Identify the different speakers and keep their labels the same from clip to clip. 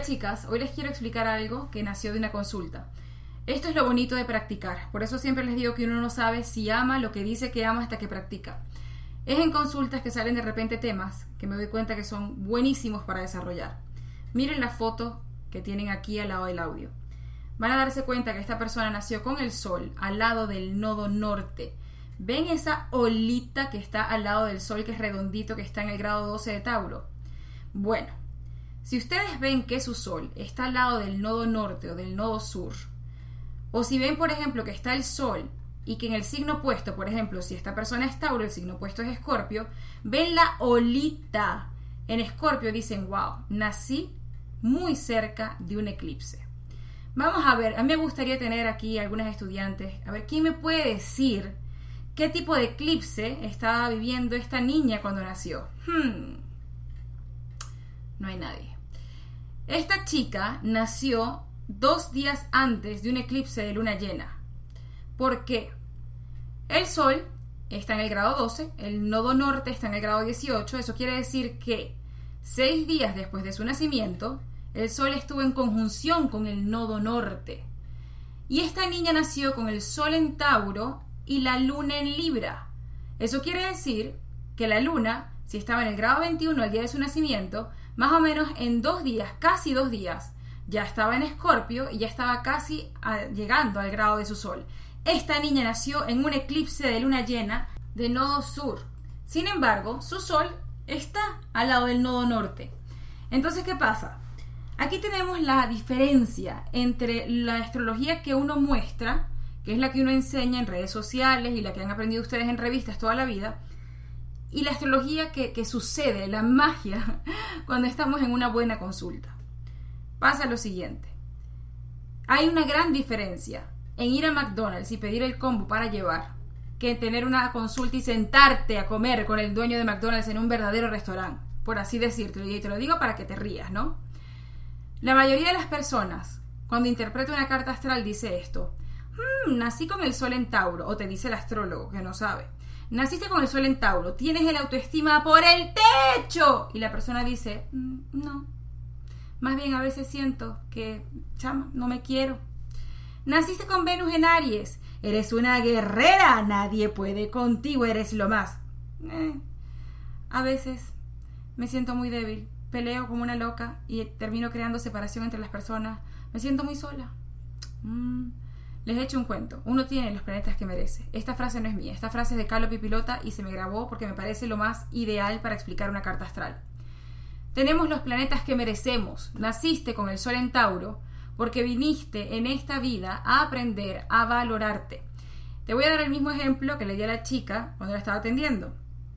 Speaker 1: chicas, hoy les quiero explicar algo que nació de una consulta. Esto es lo bonito de practicar, por eso siempre les digo que uno no sabe si ama lo que dice que ama hasta que practica. Es en consultas que salen de repente temas que me doy cuenta que son buenísimos para desarrollar. Miren la foto que tienen aquí al lado del audio. Van a darse cuenta que esta persona nació con el sol al lado del nodo norte. ¿Ven esa olita que está al lado del sol, que es redondito, que está en el grado 12 de Tauro? Bueno, si ustedes ven que su sol está al lado del nodo norte o del nodo sur, o si ven, por ejemplo, que está el sol y que en el signo opuesto, por ejemplo, si esta persona es Tauro, el signo opuesto es Escorpio, ven la olita en Escorpio, dicen, wow, nací muy cerca de un eclipse. Vamos a ver, a mí me gustaría tener aquí algunas estudiantes, a ver, ¿quién me puede decir qué tipo de eclipse estaba viviendo esta niña cuando nació? No hay nadie. Esta chica nació 2 días antes de un eclipse de luna llena. ¿Por qué? El sol está en el grado 12, el nodo norte está en el grado 18, eso quiere decir que 6 días después de su nacimiento, el sol estuvo en conjunción con el nodo norte. Y esta niña nació con el sol en Tauro y la luna en Libra. Eso quiere decir que la luna, si estaba en el grado 21 al día de su nacimiento, más o menos en 2 días, casi 2 días, ya estaba en Escorpio y ya estaba casi llegando al grado de su sol. Esta niña nació en un eclipse de luna llena de nodo sur. Sin embargo, su sol está al lado del nodo norte. Entonces, ¿qué pasa? Aquí tenemos la diferencia entre la astrología que uno muestra, que es la que uno enseña en redes sociales y la que han aprendido ustedes en revistas toda la vida, y la astrología que sucede, la magia, cuando estamos en una buena consulta. Pasa lo siguiente. Hay una gran diferencia en ir a McDonald's y pedir el combo para llevar que en tener una consulta y sentarte a comer con el dueño de McDonald's en un verdadero restaurante, por así decirte, y te lo digo para que te rías, ¿no? La mayoría de las personas, cuando interpreta una carta astral, dice esto: nací con el sol en Tauro, o te dice el astrólogo que no sabe, naciste con el sol en Tauro, tienes el autoestima por el techo, y la persona dice, no, más bien a veces siento que, chama, no me quiero. Naciste con Venus en Aries, eres una guerrera, nadie puede contigo, eres lo más. A veces me siento muy débil, peleo como una loca y termino creando separación entre las personas, me siento muy sola. Les he hecho un cuento. Uno tiene los planetas que merece. Esta frase no es mía, esta frase es de Carlo Pipilota y se me grabó porque me parece lo más ideal para explicar una carta astral. Tenemos los planetas que merecemos. Naciste con el sol en Tauro porque viniste en esta vida a aprender a valorarte. Te voy a dar el mismo ejemplo que le di a la chica cuando la estaba atendiendo.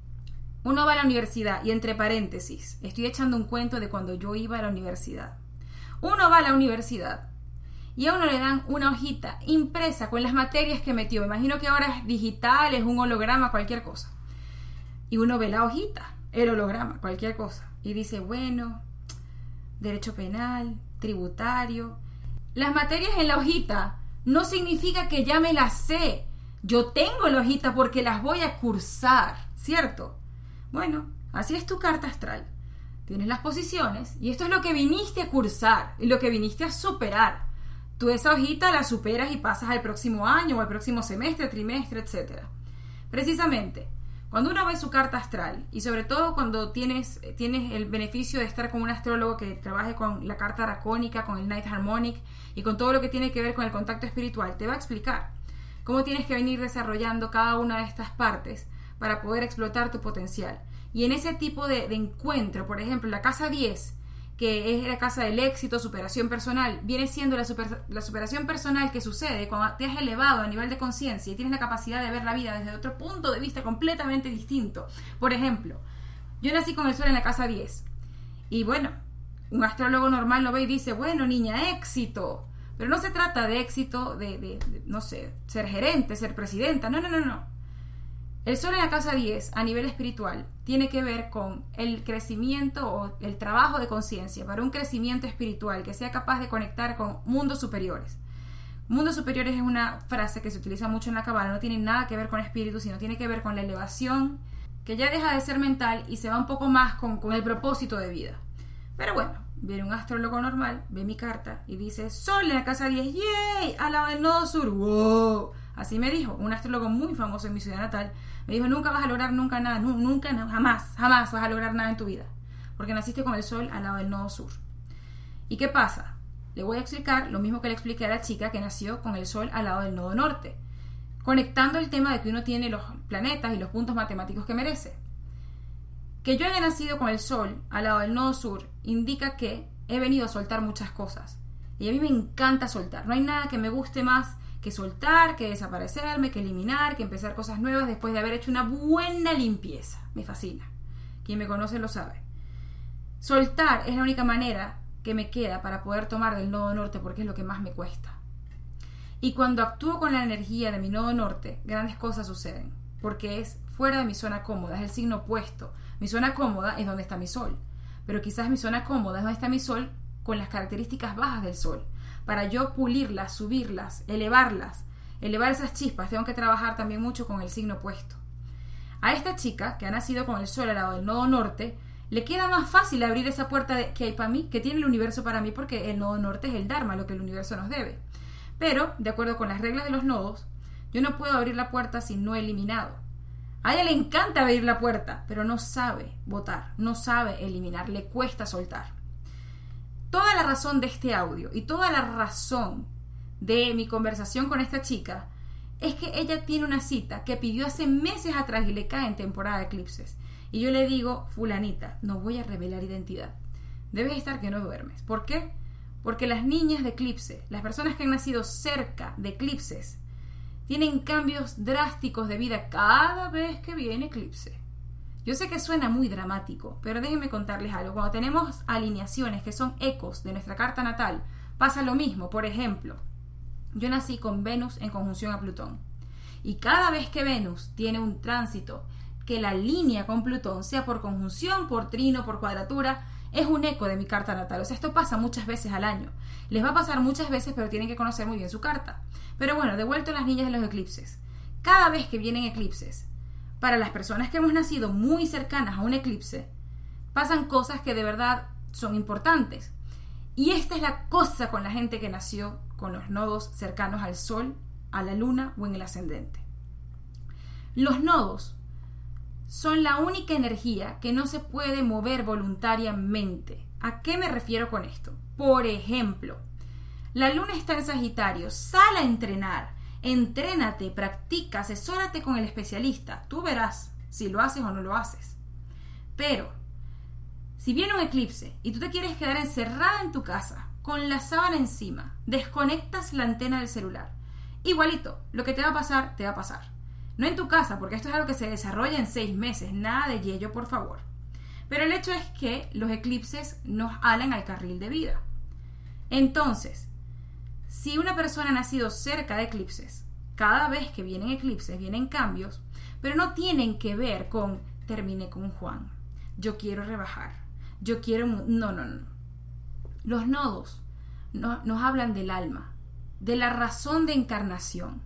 Speaker 1: Uno va a la universidad y, entre paréntesis, estoy echando un cuento de cuando yo iba a la universidad. Uno va a la universidad y a uno le dan una hojita impresa con las materias que metió. Me imagino que ahora es digital, es un holograma, cualquier cosa. Y uno ve la hojita, el holograma, cualquier cosa. Y dice, bueno, derecho penal, tributario. Las materias en la hojita no significa que ya me las sé. Yo tengo la hojita porque las voy a cursar, ¿cierto? Bueno, así es tu carta astral. Tienes las posiciones y esto es lo que viniste a cursar y lo que viniste a superar. Tú esa hojita la superas y pasas al próximo año o al próximo semestre, trimestre, etc. Precisamente, cuando uno ve su carta astral y sobre todo cuando tienes el beneficio de estar con un astrólogo que trabaje con la carta dracónica, con el Night Harmonic y con todo lo que tiene que ver con el contacto espiritual, te va a explicar cómo tienes que venir desarrollando cada una de estas partes para poder explotar tu potencial. Y en ese tipo de encuentro, por ejemplo, la casa 10, que es la casa del éxito, superación personal, viene siendo la superación personal que sucede cuando te has elevado a nivel de conciencia y tienes la capacidad de ver la vida desde otro punto de vista completamente distinto. Por ejemplo, yo nací con el sol en la casa 10 y bueno, un astrólogo normal lo ve y dice, bueno, niña, éxito. Pero no se trata de éxito no sé, ser gerente, ser presidenta, no. El sol en la casa 10 a nivel espiritual tiene que ver con el crecimiento o el trabajo de conciencia para un crecimiento espiritual que sea capaz de conectar con mundos superiores. Mundos superiores es una frase que se utiliza mucho en la Cábala, no tiene nada que ver con espíritu, sino tiene que ver con la elevación que ya deja de ser mental y se va un poco más con el propósito de vida. Pero bueno, viene un astrólogo normal, ve mi carta y dice, Sol en la casa 10, ¡yay! Al lado del nodo sur, ¡wow! Así me dijo, un astrólogo muy famoso en mi ciudad natal. Me dijo, nunca vas a lograr nunca nada, jamás vas a lograr nada en tu vida. Porque naciste con el Sol al lado del nodo sur. ¿Y qué pasa? Le voy a explicar lo mismo que le expliqué a la chica que nació con el Sol al lado del nodo norte. Conectando el tema de que uno tiene los planetas y los puntos matemáticos que merece. Que yo haya nacido con el Sol al lado del nodo sur indica que he venido a soltar muchas cosas. Y a mí me encanta soltar. No hay nada que me guste más que soltar, que desaparecerme, que eliminar, que empezar cosas nuevas después de haber hecho una buena limpieza. Me fascina. Quien me conoce lo sabe. Soltar es la única manera que me queda para poder tomar del nodo norte porque es lo que más me cuesta. Y cuando actúo con la energía de mi nodo norte, grandes cosas suceden. Porque es fuera de mi zona cómoda, es el signo opuesto. Mi zona cómoda es donde está mi Sol. Pero quizás mi zona cómoda es donde está mi Sol con las características bajas del Sol. Para yo pulirlas, subirlas, elevar esas chispas, tengo que trabajar también mucho con el signo opuesto. A esta chica, que ha nacido con el Sol al lado del nodo norte, le queda más fácil abrir esa puerta que hay para mí, que tiene el universo para mí, porque el nodo norte es el Dharma, lo que el universo nos debe. Pero, de acuerdo con las reglas de los nodos, yo no puedo abrir la puerta si no he eliminado. A ella le encanta abrir la puerta, pero no sabe votar, no sabe eliminar, le cuesta soltar. Toda la razón de este audio y toda la razón de mi conversación con esta chica es que ella tiene una cita que pidió hace meses atrás y le cae en temporada de eclipses. Y yo le digo, fulanita, no voy a revelar identidad. Debes estar que no duermes. ¿Por qué? Porque las niñas de eclipse, las personas que han nacido cerca de eclipses, tienen cambios drásticos de vida cada vez que viene eclipse. Yo sé que suena muy dramático, pero déjenme contarles algo. Cuando tenemos alineaciones que son ecos de nuestra carta natal, pasa lo mismo. Por ejemplo, yo nací con Venus en conjunción a Plutón. Y cada vez que Venus tiene un tránsito que la línea con Plutón, sea por conjunción, por trino, por cuadratura, es un eco de mi carta natal. O sea, esto pasa muchas veces al año. Les va a pasar muchas veces, pero tienen que conocer muy bien su carta. Pero bueno, de vuelta a las niñas de los eclipses. Cada vez que vienen eclipses, para las personas que hemos nacido muy cercanas a un eclipse, pasan cosas que de verdad son importantes. Y esta es la cosa con la gente que nació con los nodos cercanos al Sol, a la Luna o en el ascendente. Los nodos son la única energía que no se puede mover voluntariamente. ¿A qué me refiero con esto? Por ejemplo, la Luna está en Sagitario, sal a entrenar. Entrénate, practica, asesórate con el especialista. Tú verás si lo haces o no lo haces. Pero, si viene un eclipse y tú te quieres quedar encerrada en tu casa, con la sábana encima, desconectas la antena del celular. Igualito, lo que te va a pasar, te va a pasar. No en tu casa, porque esto es algo que se desarrolla en 6 meses. Nada de yello, por favor. Pero el hecho es que los eclipses nos alan al carril de vida. Entonces, si una persona ha nacido cerca de eclipses, cada vez que vienen eclipses, vienen cambios, pero no tienen que ver con terminé con Juan, yo quiero rebajar, yo quiero... No. Los nodos nos hablan del alma, de la razón de encarnación.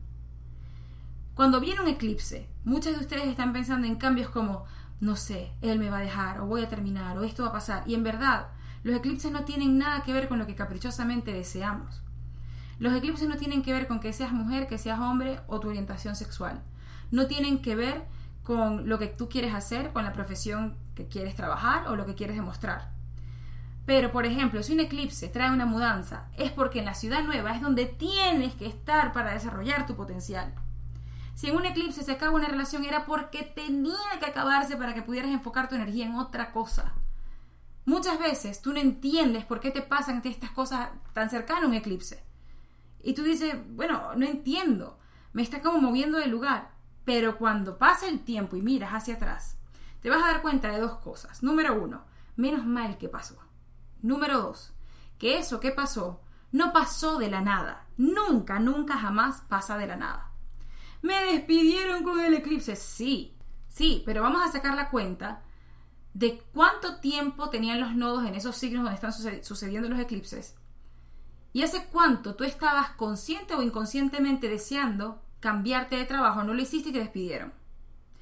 Speaker 1: Cuando viene un eclipse, muchos de ustedes están pensando en cambios como, no sé, él me va a dejar, o voy a terminar, o esto va a pasar. Y en verdad, los eclipses no tienen nada que ver con lo que caprichosamente deseamos. Los eclipses no tienen que ver con que seas mujer, que seas hombre o tu orientación sexual. No tienen que ver con lo que tú quieres hacer, con la profesión que quieres trabajar o lo que quieres demostrar. Pero, por ejemplo, si un eclipse trae una mudanza, es porque en la ciudad nueva es donde tienes que estar para desarrollar tu potencial. Si en un eclipse se acaba una relación, era porque tenía que acabarse para que pudieras enfocar tu energía en otra cosa. Muchas veces tú no entiendes por qué te pasan estas cosas tan cercanas a un eclipse. Y tú dices, bueno, no entiendo, me está como moviendo del lugar. Pero cuando pasa el tiempo y miras hacia atrás, te vas a dar cuenta de 2 cosas. Número 1, menos mal que pasó. Número 2, que eso que pasó no pasó de la nada. Nunca, jamás pasa de la nada. ¿Me despidieron con el eclipse? Sí, pero vamos a sacar la cuenta de cuánto tiempo tenían los nodos en esos signos donde están sucediendo los eclipses. ¿Y hace cuánto tú estabas consciente o inconscientemente deseando cambiarte de trabajo? No lo hiciste y te despidieron.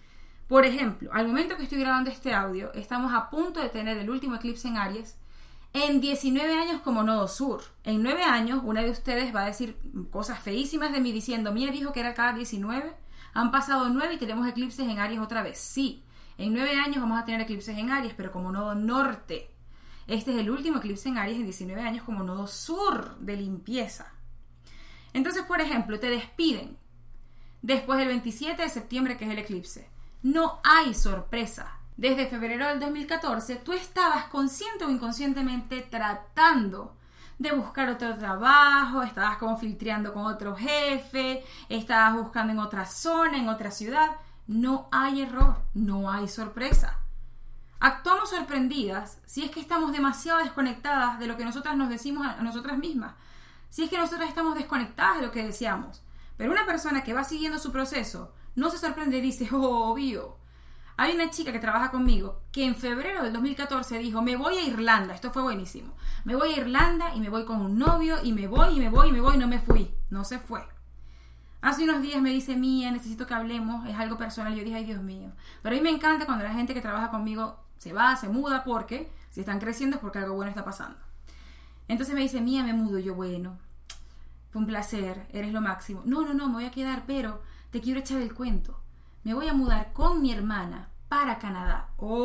Speaker 1: Por ejemplo, al momento que estoy grabando este audio, estamos a punto de tener el último eclipse en Aries en 19 años como nodo sur. En 9 años, una de ustedes va a decir cosas feísimas de mí diciendo, Mía dijo que era cada 19. Han pasado 9 y tenemos eclipses en Aries otra vez. Sí, en 9 años vamos a tener eclipses en Aries, pero como nodo norte. Este es el último eclipse en Aries en 19 años como nodo sur de limpieza. Entonces, por ejemplo, te despiden después del 27 de septiembre, que es el eclipse. No hay sorpresa. Desde febrero del 2014, tú estabas consciente o inconscientemente tratando de buscar otro trabajo, estabas como filtreando con otro jefe, estabas buscando en otra zona, en otra ciudad. No hay error, no hay sorpresa. Actuamos sorprendidas si es que estamos demasiado desconectadas de lo que nosotras nos decimos a nosotras mismas. Si es que nosotras estamos desconectadas de lo que deseamos. Pero una persona que va siguiendo su proceso no se sorprende y dice, oh, obvio. Hay una chica que trabaja conmigo que en febrero del 2014 dijo, me voy a Irlanda. Esto fue buenísimo. Me voy a Irlanda y me voy con un novio y me voy, no me fui. No se fue. Hace unos días me dice, Mía, necesito que hablemos, es algo personal. Yo dije, ay, Dios mío. Pero a mí me encanta cuando la gente que trabaja conmigo se va, se muda, porque si están creciendo es porque algo bueno está pasando. Entonces me dice, Mía, me mudo. Yo, bueno, fue un placer, eres lo máximo. No, me voy a quedar, pero te quiero echar el cuento. Me voy a mudar con mi hermana para Canadá.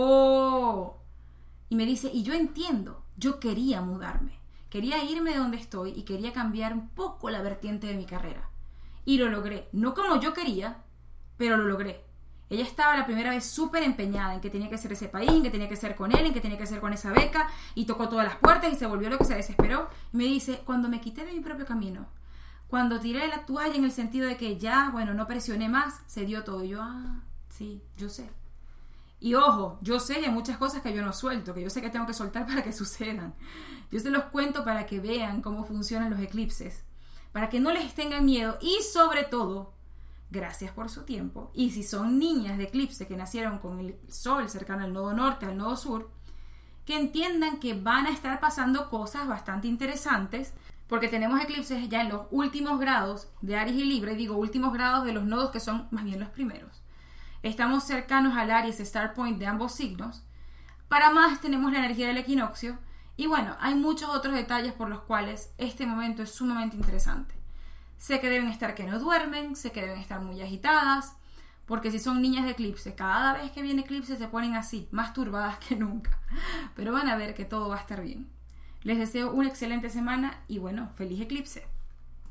Speaker 1: ¡Oh! Y me dice, y yo entiendo, yo quería mudarme. Quería irme de donde estoy y quería cambiar un poco la vertiente de mi carrera. Y lo logré. No como yo quería, pero lo logré. Ella estaba la primera vez súper empeñada en que tenía que ser ese país, en que tenía que ser con él, en que tenía que ser con esa beca, y tocó todas las puertas y se volvió lo que se desesperó. Y me dice, cuando me quité de mi propio camino, cuando tiré la toalla en el sentido de que ya, bueno, no presioné más, se dio todo. Y yo, sí, yo sé. Y ojo, yo sé que hay muchas cosas que yo no suelto, que yo sé que tengo que soltar para que sucedan. Yo se los cuento para que vean cómo funcionan los eclipses, para que no les tengan miedo y sobre todo, gracias por su tiempo. Y si son niñas de eclipse que nacieron con el sol cercano al nodo norte, al nodo sur, que entiendan que van a estar pasando cosas bastante interesantes, porque tenemos eclipses ya en los últimos grados de Aries y Libra, y digo últimos grados de los nodos que son más bien los primeros. Estamos cercanos al Aries Star Point de ambos signos. Para más tenemos la energía del equinoccio. Y bueno, hay muchos otros detalles por los cuales este momento es sumamente interesante. Sé que deben estar que no duermen, sé que deben estar muy agitadas, porque si son niñas de eclipse, cada vez que viene eclipse se ponen así, más turbadas que nunca. Pero van a ver que todo va a estar bien. Les deseo una excelente semana y bueno, feliz eclipse.